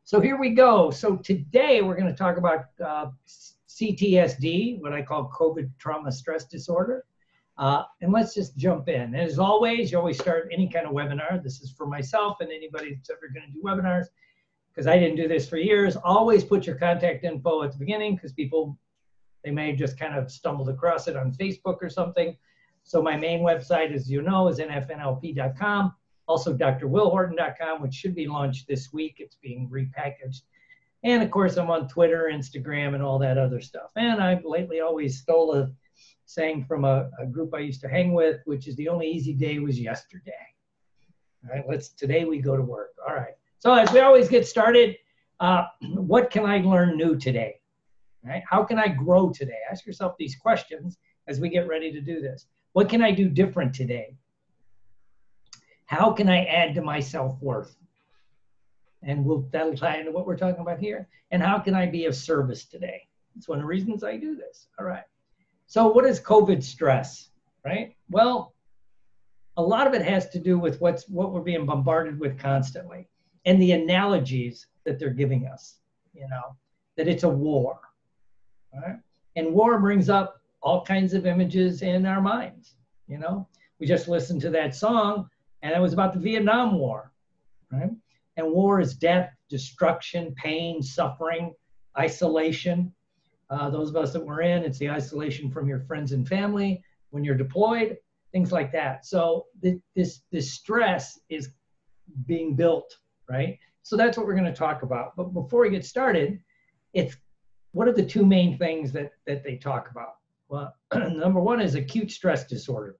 So here we go. So today we're going to talk about CTSD, what I call COVID trauma stress disorder. And let's just jump in. And as always, you always start any kind of webinar. This is for myself and anybody that's ever going to do webinars, because I didn't do this for years. Always put your contact info at the beginning, because people, they may have just kind of stumbled across it on Facebook or something. So my main website, as you know, is nfnlp.com. Also drwillhorton.com, which should be launched this week. It's being repackaged. And of course, I'm on Twitter, Instagram, and all that other stuff. And I've lately always stole a saying from a group I used to hang with, which is the only easy day was yesterday. All right, today we go to work. All right. So as we always get started, what can I learn new today? Right? How can I grow today? Ask yourself these questions as we get ready to do this. What can I do different today? How can I add to my self-worth? And that'll tie into what we're talking about here. And how can I be of service today? It's one of the reasons I do this. All right. So what is COVID stress, right? Well, a lot of it has to do with what we're being bombarded with constantly, and the analogies that they're giving us, that it's a war, right? And war brings up all kinds of images in our minds, We just listened to that song, and it was about the Vietnam War, right? And war is death, destruction, pain, suffering, isolation. Those of us that were in, it's the isolation from your friends and family when you're deployed, things like that. So this stress is being built, right? So that's what we're going to talk about. But before we get started, what are the two main things that they talk about? Well, number one is acute stress disorder.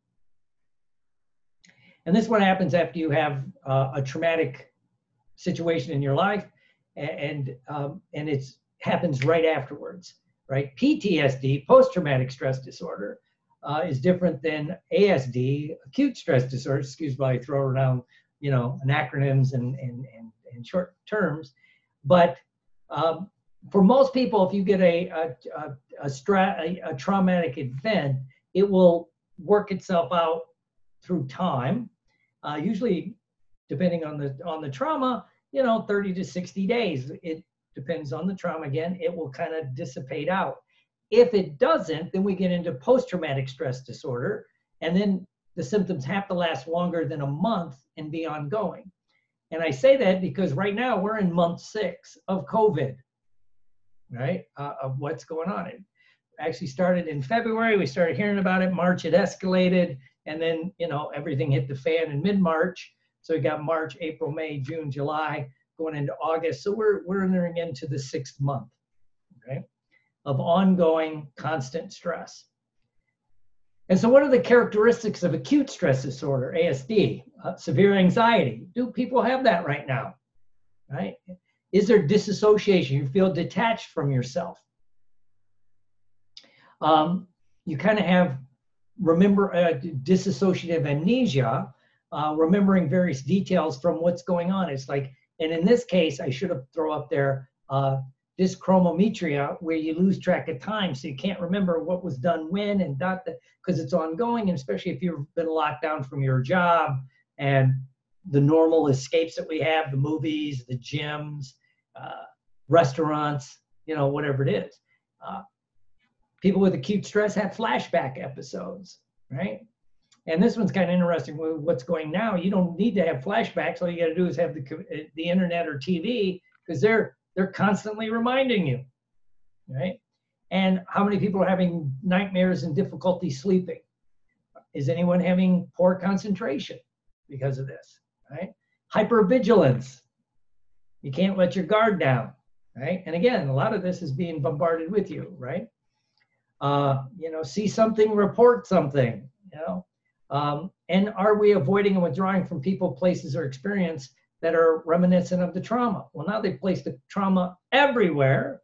And this one happens after you have a traumatic situation in your life, and it happens right afterwards, right? PTSD, post-traumatic stress disorder, is different than ASD, acute stress disorder. Excuse me, I throw around, acronyms and short terms, but for most people, if you get a traumatic event, it will work itself out through time, usually depending on the trauma, 30 to 60 days. It depends on the trauma again. It will kind of dissipate out. If it doesn't, then we get into post-traumatic stress disorder, and then the symptoms have to last longer than a month and be ongoing. And I say that because right now we're in month 6 of COVID, right? Of what's going on. It actually started in February. We started hearing about it. March, it escalated. And then, everything hit the fan in mid-March. So we got March, April, May, June, July, going into August. So we're entering into the 6th month, right, of ongoing constant stress. And so what are the characteristics of acute stress disorder, ASD? Severe anxiety. Do people have that right now, right? Is there disassociation? You feel detached from yourself. You kind of have dissociative amnesia, remembering various details from what's going on. It's like, and in this case, I should have thrown up there dyschronometria, where you lose track of time, so you can't remember what was done when and because it's ongoing, and especially if you've been locked down from your job and the normal escapes that we have, the movies, the gyms, restaurants, whatever it is. People with acute stress have flashback episodes, right? And this one's kind of interesting with what's going now. You don't need to have flashbacks. All you got to do is have the internet or TV, because they're constantly reminding you, right? And how many people are having nightmares and difficulty sleeping? Is anyone having poor concentration because of this, right? Hypervigilance. You can't let your guard down, right? And again, a lot of this is being bombarded with you, right? See something, report something, and are we avoiding and withdrawing from people, places, or experience that are reminiscent of the trauma? Well, now they've placed the trauma everywhere,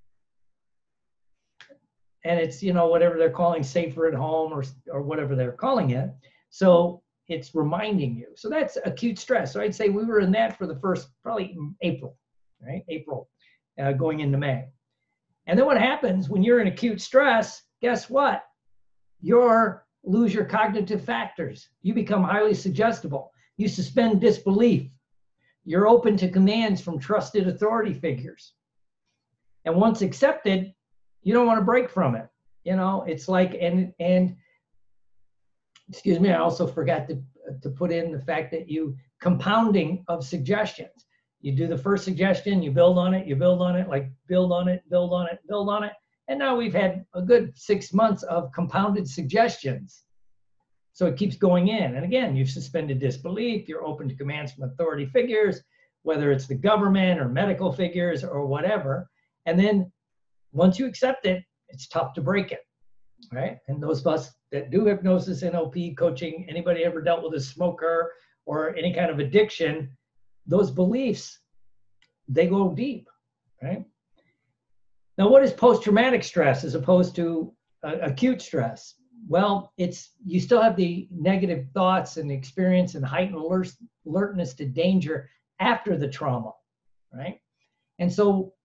and it's, whatever they're calling safer at home or whatever they're calling it. So it's reminding you. So that's acute stress. So I'd say we were in that for the first, probably April, right? April, going into May. And then what happens when you're in acute stress, guess what? You lose your cognitive factors. You become highly suggestible. You suspend disbelief. you're open to commands from trusted authority figures. And once accepted, you don't want to break from it. You know, it's like, and excuse me, I also forgot to put in the fact that you compounding of suggestions. You do the first suggestion, you build on it, like build on it, build on it, build on it. And now we've had a good 6 months of compounded suggestions. So it keeps going in. And again, you've suspended disbelief, you're open to commands from authority figures, whether it's the government or medical figures or whatever. And then once you accept it, it's tough to break it, right? And those of us that do hypnosis, NLP, coaching, anybody ever dealt with a smoker or any kind of addiction, those beliefs, they go deep, right? Now, what is post-traumatic stress as opposed to acute stress? Well, you still have the negative thoughts and experience and heightened alertness to danger after the trauma, right? And so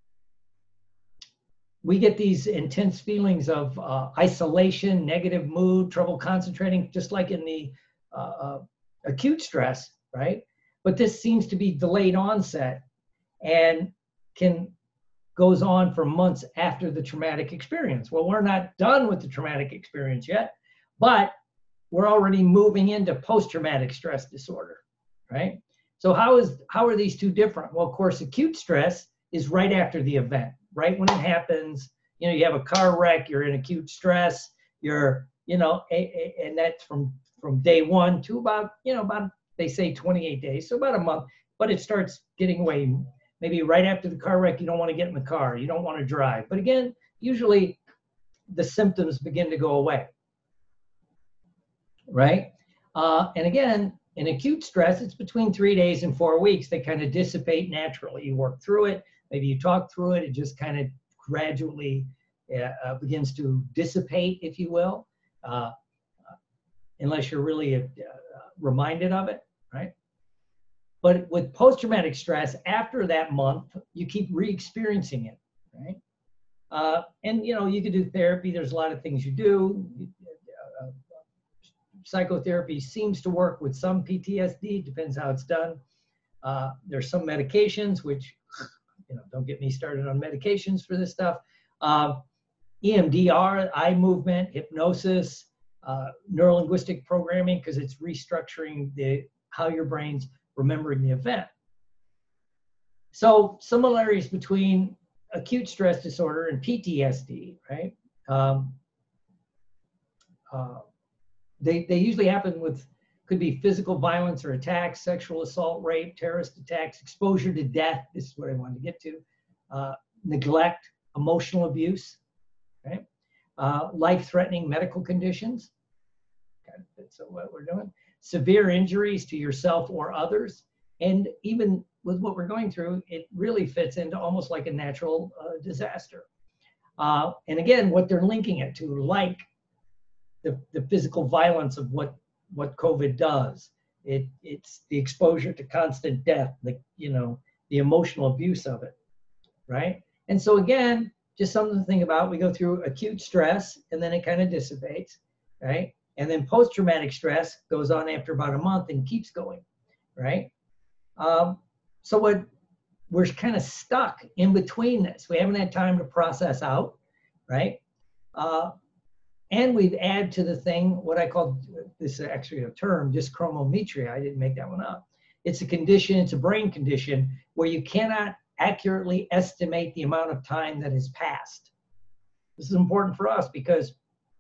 we get these intense feelings of isolation, negative mood, trouble concentrating, just like in the acute stress, right? But this seems to be delayed onset and goes on for months after the traumatic experience. Well, we're not done with the traumatic experience yet, but we're already moving into post-traumatic stress disorder, right? So how are these two different? Well, of course, acute stress is right after the event, right when it happens. You know, you have a car wreck, you're in acute stress, and that's from day one to about they say 28 days, so about a month, but it starts getting away. Maybe right after the car wreck, you don't want to get in the car, you don't want to drive. But again, usually the symptoms begin to go away, right? And again, in acute stress, it's between 3 days and 4 weeks. They kind of dissipate naturally. You work through it, maybe you talk through it, it just kind of gradually begins to dissipate, if you will, unless you're really reminded of it, right? But with post-traumatic stress, after that month, you keep re-experiencing it, right? And you can do therapy. There's a lot of things you do. Psychotherapy seems to work with some PTSD. Depends how it's done. There's some medications, which, don't get me started on medications for this stuff. EMDR, eye movement, hypnosis, neurolinguistic programming, because it's restructuring how your brain's remembering the event. So similarities between acute stress disorder and PTSD, right? They usually happen could be physical violence or attacks, sexual assault, rape, terrorist attacks, exposure to death. This is what I wanted to get to. Neglect, emotional abuse, right? Life-threatening medical conditions. So what we're doing. Severe injuries to yourself or others. And even with what we're going through, it really fits into almost like a natural disaster. And again, what they're linking it to, like the physical violence of what COVID does. It's the exposure to constant death, the emotional abuse of it, right? And so again, just something to think about. We go through acute stress and then it kind of dissipates, right? And then post-traumatic stress goes on after about a month and keeps going, right? So we're kind of stuck in between this. We haven't had time to process out, right? And we've added to the thing what I call, this is actually a term, dyschronometria. I didn't make that one up. It's a condition, it's a brain condition where you cannot accurately estimate the amount of time that has passed. This is important for us because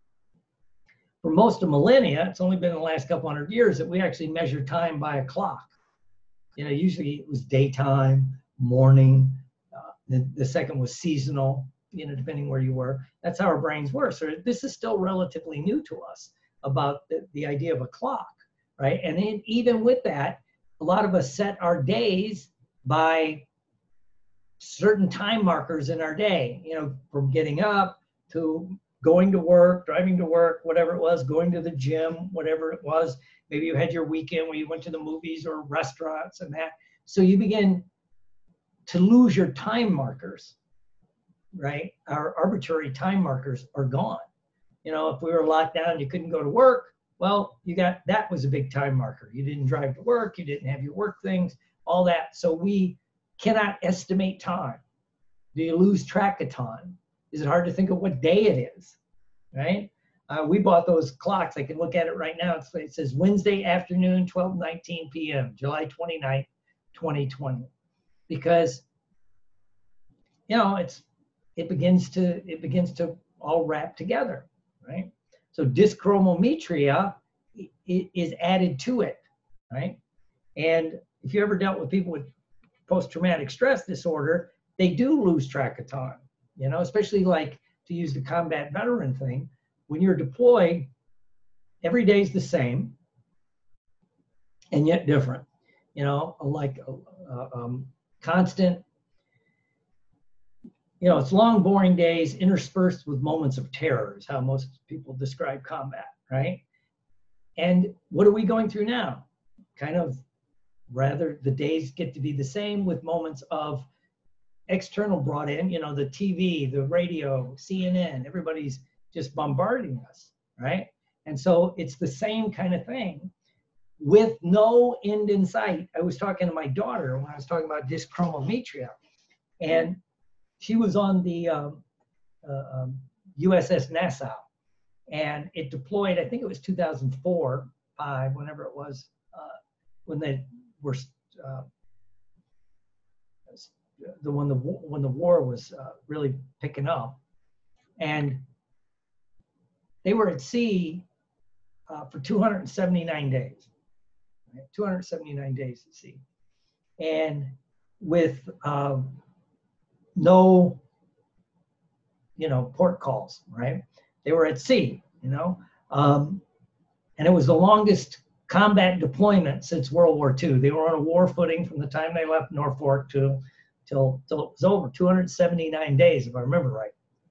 for most of millennia, it's only been in the last couple hundred years that we actually measure time by a clock. Usually it was daytime, morning, the second was seasonal, depending where you were. That's how our brains were. So this is still relatively new to us about the idea of a clock, right? And then even with that, a lot of us set our days by certain time markers in our day, from getting up to going to work, driving to work, whatever it was, going to the gym, whatever it was. Maybe you had your weekend where you went to the movies or restaurants and that. So you begin to lose your time markers, right? Our arbitrary time markers are gone. If we were locked down, you couldn't go to work. Well, that was a big time marker. You didn't drive to work. You didn't have your work things. all that. So we cannot estimate time. Do you lose track of time? Is it hard to think of what day it is, right? We bought those clocks. I can look at it right now. It says Wednesday afternoon, 12:19 p.m., July 29th, 2020. Because, you know, it begins to all wrap together, right? So dyschromometria is added to it, right? And if you ever dealt with people with post-traumatic stress disorder, they do lose track of time, you know, especially like, to use the combat veteran thing, when you're deployed, every day is the same and yet different, you know, like constant, you know, it's long, boring days interspersed with moments of terror is how most people describe combat, right? And what are we going through now? Kind of rather, the days get to be the same with moments of external brought in, you know, the TV, the radio, CNN, everybody's just bombarding us, right? And so it's the same kind of thing with no end in sight. I was talking to my daughter when I was talking about dyschromometria, and she was on the USS Nassau, and it deployed, I think it was 2004, 5, whenever it was, when they were, when the war was really picking up. And they were at sea for 279 days, right? 279 days at sea. And with no, you know, port calls, right? They were at sea, you know, and it was the longest combat deployment since World War II. They were on a war footing from the time they left Norfolk till it was over, 279 days, if I remember right.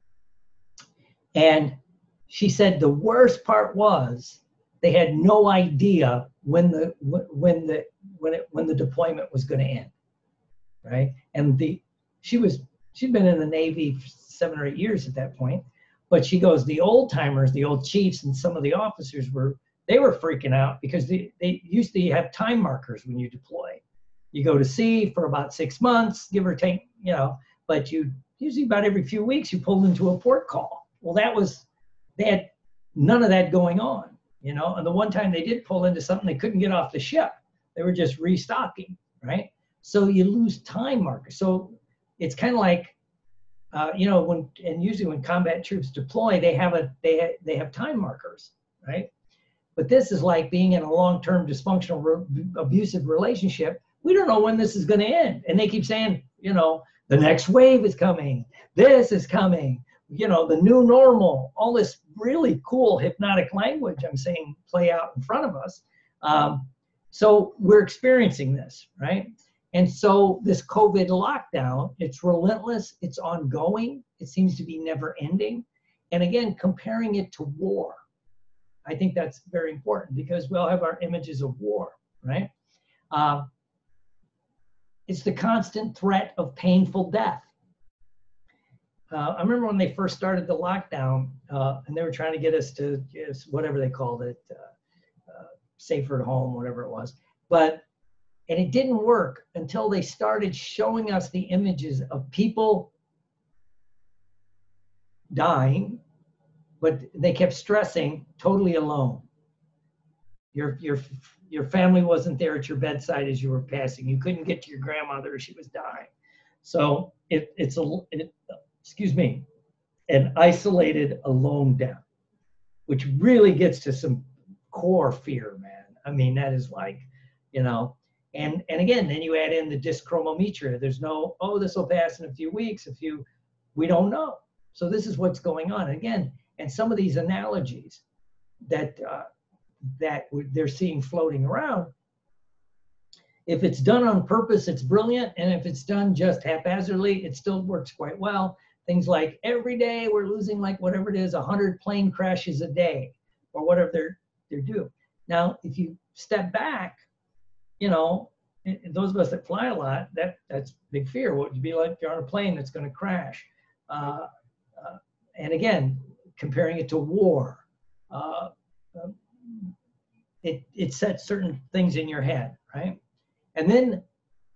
And she said the worst part was they had no idea when the deployment was going to end, right? And she'd been in the Navy for 7 or 8 years at that point, but she goes, the old timers, the old chiefs, and some of the officers were freaking out because they used to have time markers when you deploy. You go to sea for about 6 months, give or take, you know, but you usually about every few weeks you pulled into a port call. Well, they had none of that going on, you know, and the one time they did pull into something, they couldn't get off the ship. They were just restocking, right? So you lose time markers. So it's kind of like, you know, usually when combat troops deploy, they have time markers, right? But this is like being in a long-term dysfunctional, abusive relationship. We don't know when this is going to end. And they keep saying, you know, the next wave is coming. This is coming. You know, the new normal. All this really cool hypnotic language I'm saying play out in front of us. So we're experiencing this, right? And so this COVID lockdown, it's relentless. It's ongoing. It seems to be never ending. And again, comparing it to war. I think that's very important because we all have our images of war, right? It's the constant threat of painful death. I remember when they first started the lockdown and they were trying to get us to whatever they called it, safer at home, whatever it was. And it didn't work until they started showing us the images of people dying, but they kept stressing totally alone. Your family wasn't there at your bedside as you were passing. You couldn't get to your grandmother; she was dying. So it's an isolated, alone death, which really gets to some core fear, man. I mean, that is like, you know, and again, then you add in the dyschromometria. There's no, oh, this will pass in a few weeks. We don't know. So this is what's going on again. And some of these analogies that they're seeing floating around, if it's done on purpose, it's brilliant. And if it's done just haphazardly, it still works quite well. Things like every day we're losing like whatever it is, 100 plane crashes a day or whatever they're due. Now, if you step back, you know, those of us that fly a lot, that's big fear. What would you be like if you're on a plane that's going to crash? And again, comparing it to war, it sets certain things in your head, right? And then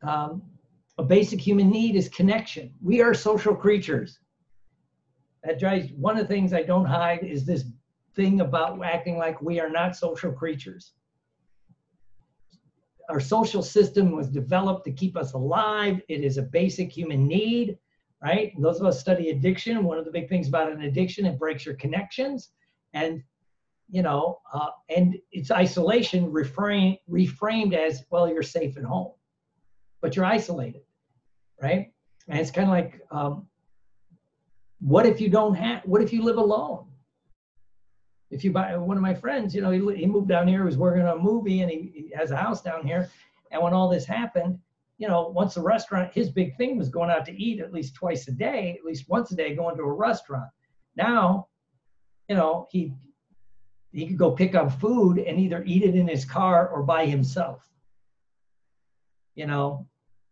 a basic human need is connection. We are social creatures. That drives, one of the things I don't hide is this thing about acting like we are not social creatures. Our social system was developed to keep us alive. It is a basic human need, right? Those of us study addiction. One of the big things about an addiction, it breaks your connections. And, you know, and it's isolation reframed as, well, you're safe at home, but you're isolated, right? And it's kind of like, what if you live alone? If you buy, one of my friends, you know, he moved down here, he was working on a movie, and he has a house down here. And when all this happened, you know, once the restaurant, his big thing was going out to eat at least twice a day, at least once a day, going to a restaurant. Now, you know, he could go pick up food and either eat it in his car or by himself. You know,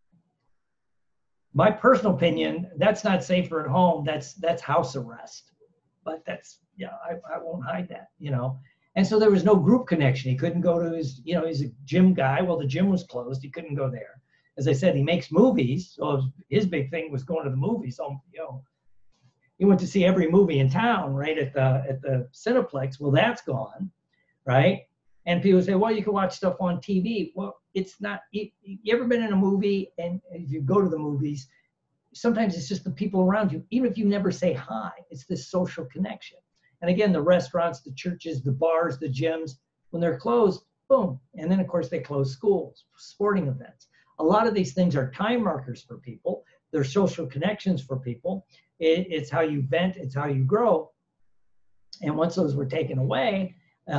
my personal opinion, that's not safer at home. That's house arrest. But that's, yeah, I won't hide that, you know. And so there was no group connection. He couldn't go to his, you know, he's a gym guy. Well, the gym was closed. He couldn't go there. As I said, he makes movies. So his big thing was going to the movies. So, you know, he went to see every movie in town, right, at the Cineplex. Well, that's gone, right? And people say, well, you can watch stuff on TV. Well, it's not, you ever been in a movie, and if you go to the movies, sometimes it's just the people around you. Even if you never say hi, it's this social connection. And again, the restaurants, the churches, the bars, the gyms, when they're closed, boom. And then, of course, they close schools, sporting events. A lot of these things are time markers for people. They're social connections for people. It's how you vent. It's how you grow. And once those were taken away,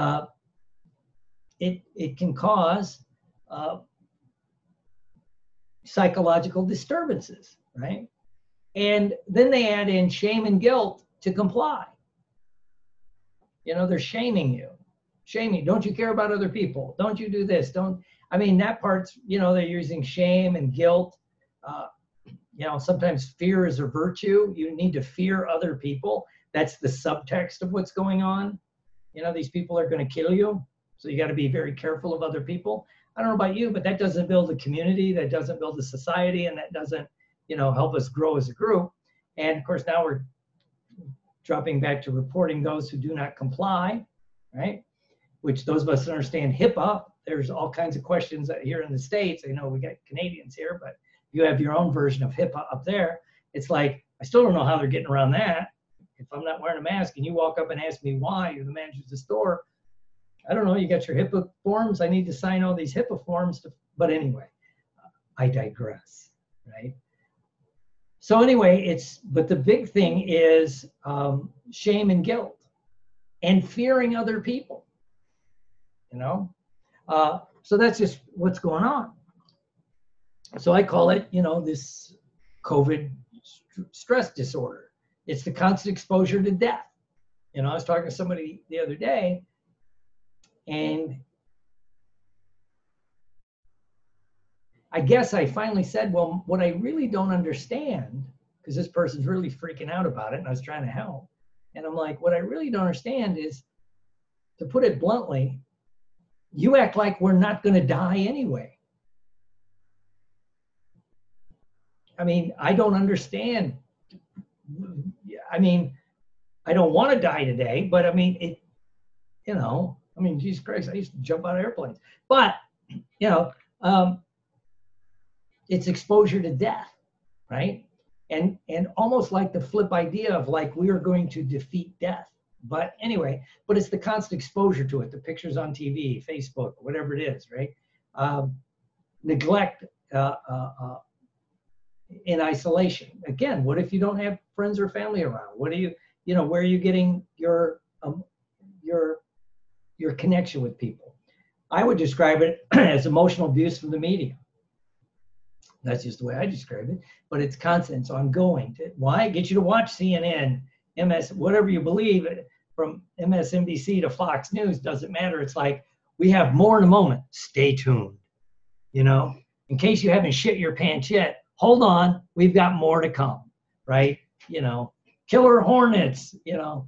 it can cause psychological disturbances, right? And then they add in shame and guilt to comply. You know, they're shaming you. Shaming, don't you care about other people? Don't you do this? I mean, that part's, you know, they're using shame and guilt. You know, sometimes fear is a virtue. You need to fear other people. That's the subtext of what's going on. You know, these people are going to kill you. So you got to be very careful of other people. I don't know about you, but that doesn't build a community. That doesn't build a society. And that doesn't, you know, help us grow as a group. And of course, now we're dropping back to reporting those who do not comply, right? Which those of us that understand HIPAA, there's all kinds of questions here in the States. I know we got Canadians here, but you have your own version of HIPAA up there. It's like, I still don't know how they're getting around that. If I'm not wearing a mask and you walk up and ask me why, you're the manager of the store, I don't know, you got your HIPAA forms. I need to sign all these HIPAA forms. But anyway, I digress, right? So anyway, but the big thing is shame and guilt and fearing other people, you know? So that's just what's going on. So I call it, you know, this COVID stress disorder. It's the constant exposure to death. You know, I was talking to somebody the other day, and I guess I finally said, well, what I really don't understand, because this person's really freaking out about it, and I was trying to help. And I'm like, what I really don't understand is, to put it bluntly, you act like we're not going to die anyway. I mean, I don't understand. I mean, I don't want to die today, but I mean, you know, I mean, Jesus Christ, I used to jump out of airplanes. But, you know, it's exposure to death, right? And almost like the flip idea of like, we are going to defeat death. But anyway, but it's the constant exposure to it, the pictures on TV, Facebook, whatever it is, right? Neglect in isolation. Again, what if you don't have friends or family around? What do you know, where are you getting your connection with people? I would describe it as emotional abuse from the media. That's just the way I describe it, but it's constant, it's ongoing. Why? Get you to watch CNN, MS, whatever you believe, from MSNBC to Fox News, doesn't matter. It's like, we have more in a moment. Stay tuned. You know, in case you haven't shit your pants yet, hold on, we've got more to come, right? You know, killer hornets, you know.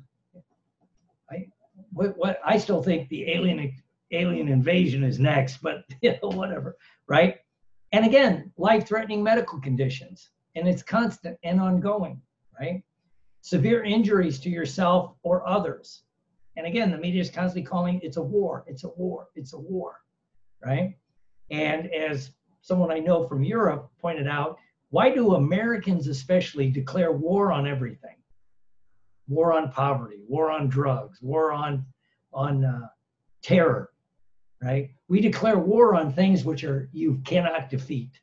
I still think the alien invasion is next, but you know, whatever, right? And again, life-threatening medical conditions, and it's constant and ongoing, right? Severe injuries to yourself or others. And again, the media is constantly calling it's a war, it's a war, it's a war, right? And as someone I know from Europe pointed out, why do Americans especially declare war on everything? War on poverty, war on drugs, war on terror, right? We declare war on things which are you cannot defeat,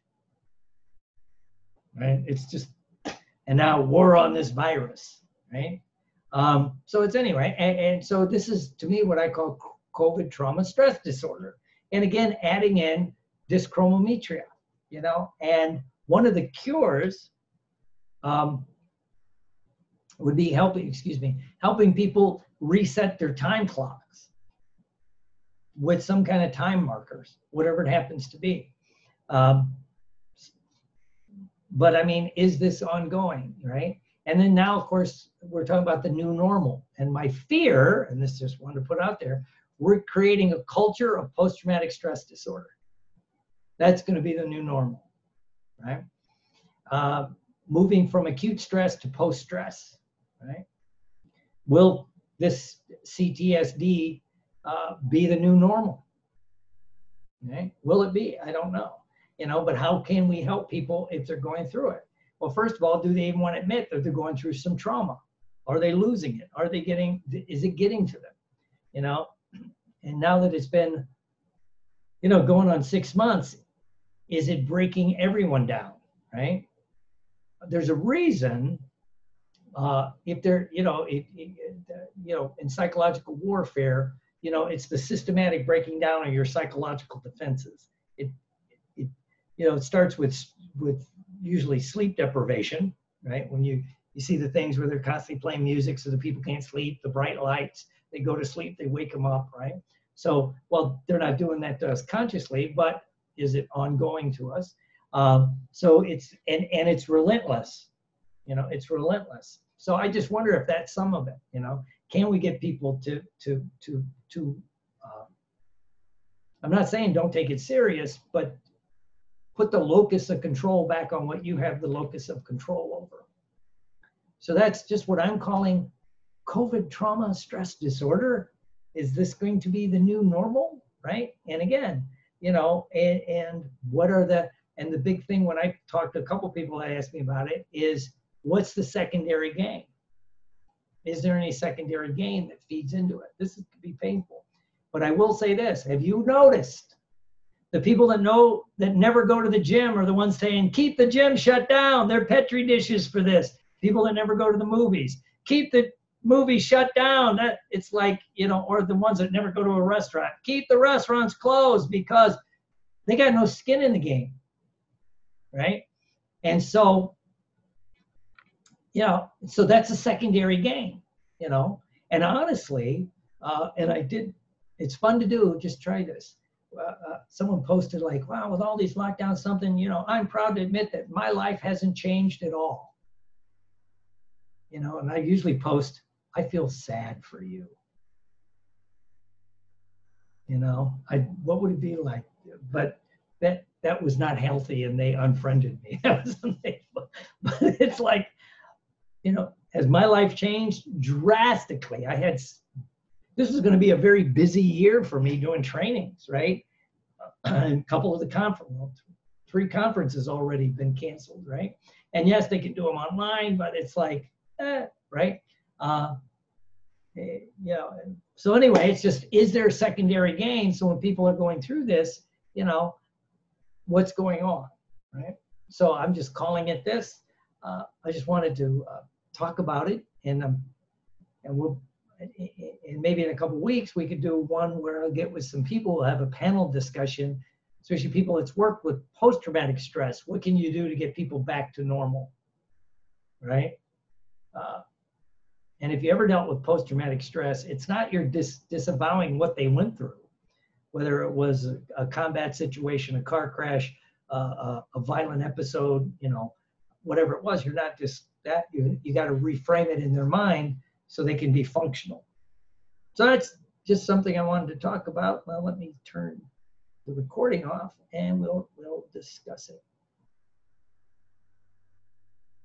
right? It's just, and now war on this virus, right? So it's anyway, and so this is to me what I call COVID trauma stress disorder. And again, adding in dyschromometria, you know, and one of the cures would be helping people reset their time clocks with some kind of time markers, whatever it happens to be. But I mean, is this ongoing, right? And then now, of course, we're talking about the new normal. And my fear, and this just wanted to put out there, we're creating a culture of post-traumatic stress disorder. That's going to be the new normal, right? Moving from acute stress to post-stress, right? Will this CTSD be the new normal? Okay? Will it be? I don't know. You know, but how can we help people if they're going through it? Well, first of all, do they even want to admit that they're going through some trauma? Are they losing it? Are they is it getting to them? You know, and now that it's been, you know, going on 6 months, is it breaking everyone down, right? There's a reason if they're, you know, in psychological warfare, you know, it's the systematic breaking down of your psychological defenses. You know, it starts with usually sleep deprivation, right? When you see the things where they're constantly playing music so the people can't sleep, the bright lights, they go to sleep, they wake them up, right? So, well, they're not doing that to us consciously, but is it ongoing to us? So it's, and it's relentless, you know, it's relentless. So I just wonder if that's some of it, you know, can we get people to I'm not saying don't take it serious, but put the locus of control back on what you have the locus of control over. So that's just what I'm calling COVID trauma stress disorder. Is this going to be the new normal, right? And again, you know, and what are and the big thing when I talked to a couple people that asked me about it is, what's the secondary gain? Is there any secondary gain that feeds into it? This could be painful. But I will say this, have you noticed the people that never go to the gym are the ones saying, keep the gym shut down. They're Petri dishes for this. People that never go to the movies, keep the movies shut down. That it's like, you know, or the ones that never go to a restaurant, keep the restaurants closed because they got no skin in the game, right? And so, you know, so that's a secondary gain, you know. And honestly, it's fun to do, just try this. Someone posted like, wow, with all these lockdowns, something, you know, I'm proud to admit that my life hasn't changed at all. You know, and I usually post, I feel sad for you. You know, what would it be like? But that was not healthy and they unfriended me. That was on Facebook. But it's like, you know, has my life changed drastically? This is going to be a very busy year for me doing trainings, right? A couple of the 3 conferences already been canceled, right? And yes, they can do them online, but it's like, right? You know, so anyway, it's just, is there a secondary gain? So when people are going through this, you know, what's going on, right? So I'm just calling it this. I just wanted to talk about it, and maybe in a couple of weeks we could do one where I'll get with some people, we'll have a panel discussion, especially people that's worked with post-traumatic stress. What can you do to get people back to normal, right? And if you ever dealt with post-traumatic stress, it's not you're disavowing what they went through, whether it was a combat situation, a car crash, a violent episode, you know, whatever it was. You're not just that, you got to reframe it in their mind so they can be functional. So that's just something I wanted to talk about. Well, let me turn. the recording off and we'll discuss it.